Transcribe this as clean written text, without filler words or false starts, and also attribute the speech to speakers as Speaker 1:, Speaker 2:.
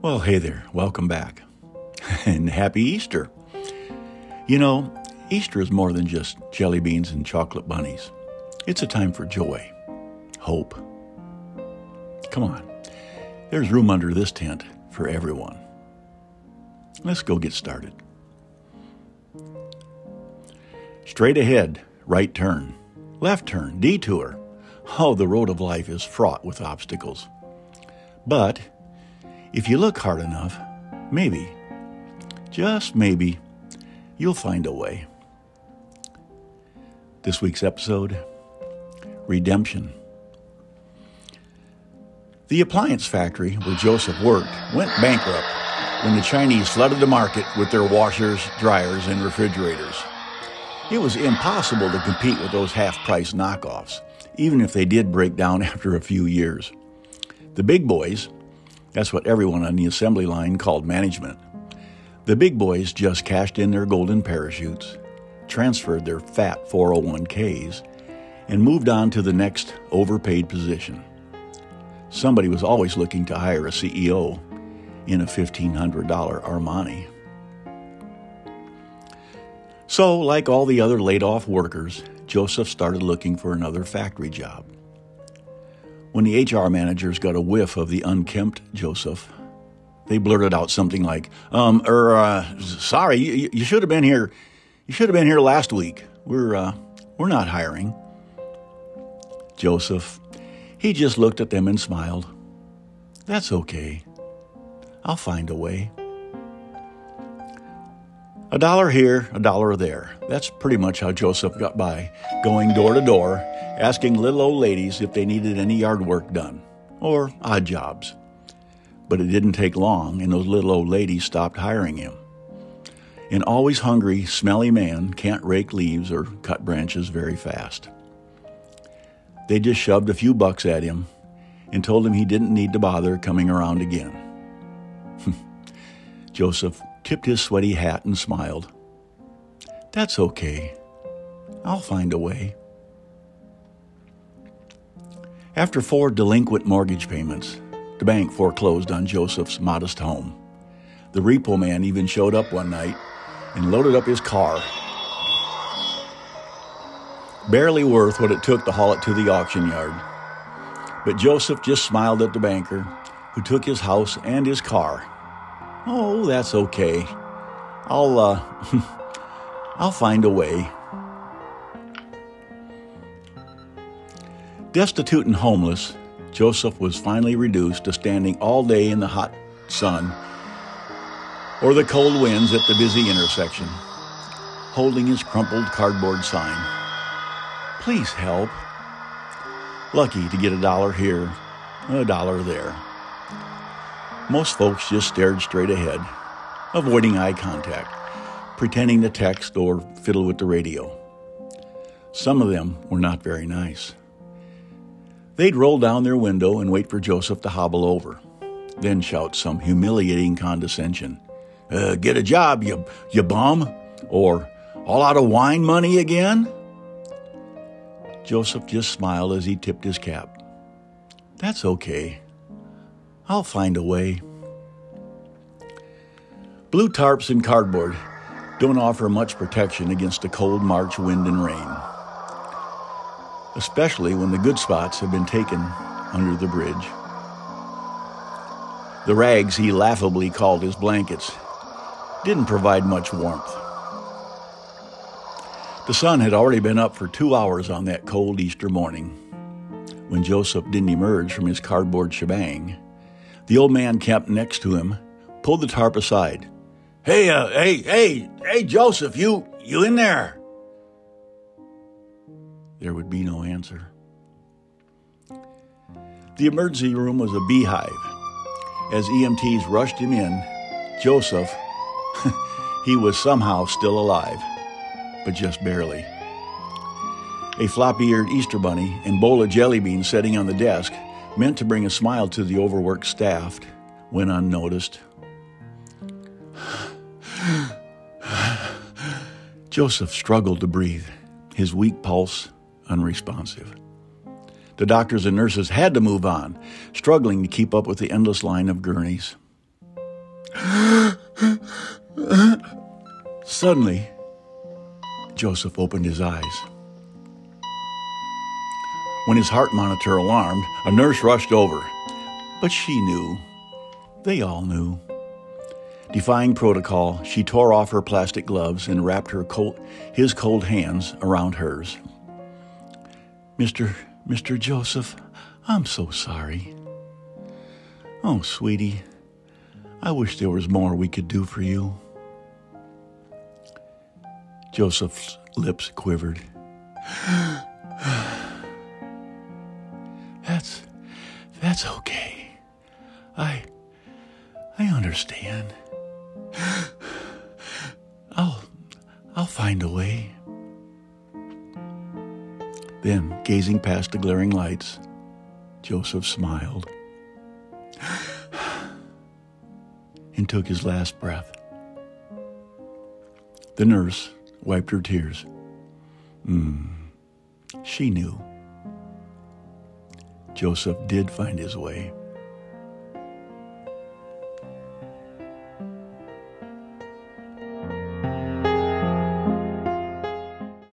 Speaker 1: Well, hey there. Welcome back. And happy Easter. You know, Easter is more than just jelly beans and chocolate bunnies. It's a time for joy, hope. Come on. There's room under this tent for everyone. Let's go get started. Straight ahead, right turn, left turn, detour. Oh, the road of life is fraught with obstacles. But if you look hard enough, maybe, just maybe, you'll find a way. This week's episode, Redemption. The appliance factory where Joseph worked went bankrupt when the Chinese flooded the market with their washers, dryers, and refrigerators. It was impossible to compete with those half-price knockoffs, even if they did break down after a few years. The big boys, that's what everyone on the assembly line called management, the big boys just cashed in their golden parachutes, transferred their fat 401ks, and moved on to the next overpaid position. Somebody was always looking to hire a CEO in a $1,500 Armani. So, like all the other laid-off workers, Joseph started looking for another factory job. When the HR managers got a whiff of the unkempt Joseph, they blurted out something like, sorry, you should have been here. You should have been here last week. We're not hiring. Joseph, he just looked at them and smiled. That's okay. I'll find a way. $1 here, $1 there. That's pretty much how Joseph got by, going door to door, asking little old ladies if they needed any yard work done, or odd jobs. But it didn't take long, and those little old ladies stopped hiring him. An always hungry, smelly man can't rake leaves or cut branches very fast. They just shoved a few bucks at him and told him he didn't need to bother coming around again. Joseph tipped his sweaty hat and smiled. That's okay. I'll find a way. After 4 delinquent mortgage payments, the bank foreclosed on Joseph's modest home. The repo man even showed up one night and loaded up his car. Barely worth what it took to haul it to the auction yard. But Joseph just smiled at the banker, who took his house and his car. Oh, that's okay. I'll find a way. Destitute and homeless, Joseph was finally reduced to standing all day in the hot sun or the cold winds at the busy intersection, holding his crumpled cardboard sign. Please help. Lucky to get $1 here, $1 there. Most folks just stared straight ahead, avoiding eye contact, pretending to text or fiddle with the radio. Some of them were not very nice. They'd roll down their window and wait for Joseph to hobble over, then shout some humiliating condescension. Get a job, you bum, or all out of wine money again? Joseph just smiled as he tipped his cap. That's okay. I'll find a way. Blue tarps and cardboard don't offer much protection against a cold March wind and rain, especially when the good spots have been taken under the bridge. The rags he laughably called his blankets didn't provide much warmth. The sun had already been up for 2 hours on that cold Easter morning. When Joseph didn't emerge from his cardboard shebang, the old man camped next to him pulled the tarp aside. Hey, Joseph, you in there? There would be no answer. The emergency room was a beehive. As EMTs rushed him in, Joseph, he was somehow still alive, but just barely. A floppy-eared Easter bunny and bowl of jelly beans sitting on the desk, meant to bring a smile to the overworked staff, went unnoticed. Joseph struggled to breathe, his weak pulse unresponsive. The doctors and nurses had to move on, struggling to keep up with the endless line of gurneys. Suddenly, Joseph opened his eyes. When his heart monitor alarmed, a nurse rushed over. But she knew. They all knew. Defying protocol, she tore off her plastic gloves and wrapped his cold hands around hers. Mr. Joseph, I'm so sorry. Oh, sweetie, I wish there was more we could do for you. Joseph's lips quivered. That's okay. I understand. I'll find a way. Then, gazing past the glaring lights, Joseph smiled and took his last breath. The nurse wiped her tears. She knew. Joseph did find his way.